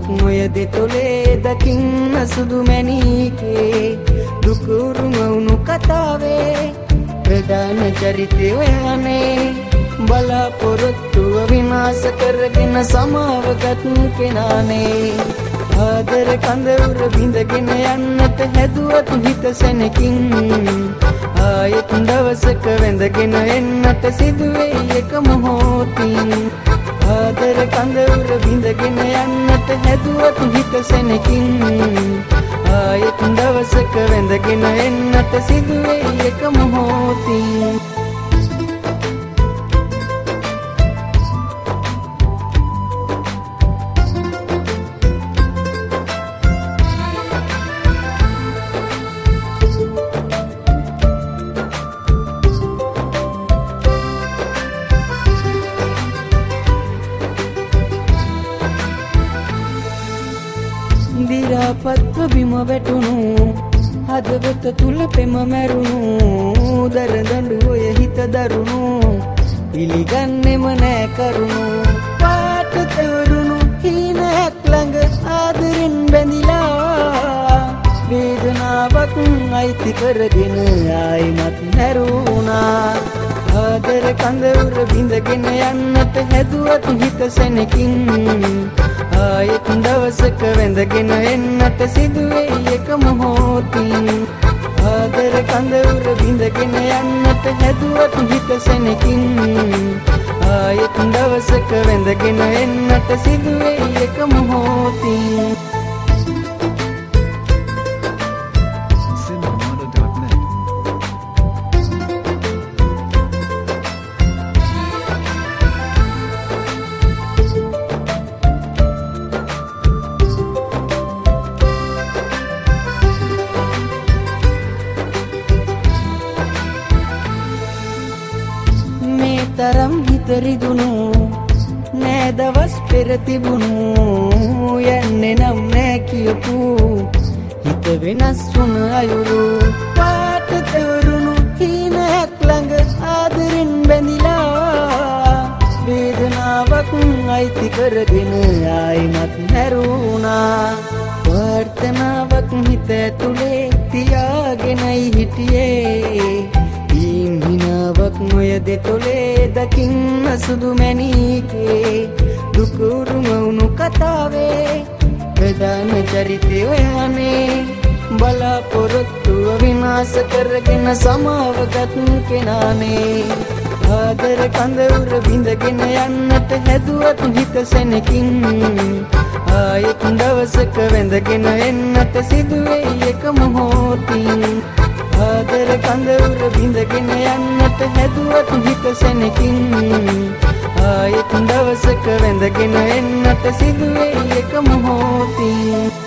නොය දෙතොලේ දකින්න සුදු මැණිකේ දුකුරුම වුණු කතාවේ ප්‍රධාන චරිතය ඔයානේ බලාපොරොත්තුව විනාශ කරගෙන සමාවගත් කෙනානේ ආදර කඳවුර බිඳගෙන යන්නට හැදුවත් හිත සැනකින් ආයෙත් දවසක වැඳගෙන එන්නට සිදුවේ එක මොහොතින් ආදර කඳවුර බිඳගෙන යන්නට හැදුවත් හිත සැනකින් ආයෙත් දවසක වැඳගෙන එන්නට සිදුවේ එක මොහොතින් දිරාපත්ව බිම වැටුණු හදවත තුල පෙම මැරුණු දරදඬු ඔය හිත දරුණු පිළිගන්නෙම නෑ කරුණු පාට තවරුණු හීනයක් ළඟ ආදරෙන් බැඳිලා වේදනාවක් අයිති කරගෙන ආයිමත් හැරුණා ආදර කඳවුර බිඳගෙන යන්නට හැදුවත් හිත සැනකින් ආයෙත් දවසක වැඳගෙන එන්නට සිදුවේ එක මොහොතින් ආදර කඳවුර බිඳගෙන යන්නට හැදුවත් හිත සැනකින් ආයෙත් දවසක වැඳගෙන එන්නට සිදුවේ එක මොහොතින් තරම් හිත රිදුණු නෑ දවස් පෙර තිබුණු යන්නේ නම් නෑ කියපු හිත වෙනස් වුණ අයුරු පාට තවරුණු හීනයක් ළඟ ආදරෙන් බැඳිලා වේදනාවක් අයිති කරගෙන ආයිමත් හැරුණා වර්තනාවක් හිත ඇතුලේ තියාගෙනයි හිටියේ හිනාවක් නොය දෙතොලේ දකින්න සුදු මැණිකේ දුකුරුම වුණු කතාවේ ප්‍රධාන චරිතය ඔයානේ බලාපොරොත්තුව විනාශ කරගෙන සමාවගත් කෙනානේ ආදර කඳවුර බිඳගෙන යන්නට හැදුවත් හිත සැනකින් ආයෙත් දවසක වැඳගෙන එන්නට සිදුවේ එක මොහොතින් ආදර කඳවුර බිඳගෙන යන්නට හැදුවත් හිත සැනකින් ආයෙත් දවසක වැඳගෙන එන්නට සිදුවේ එක මොහොතින්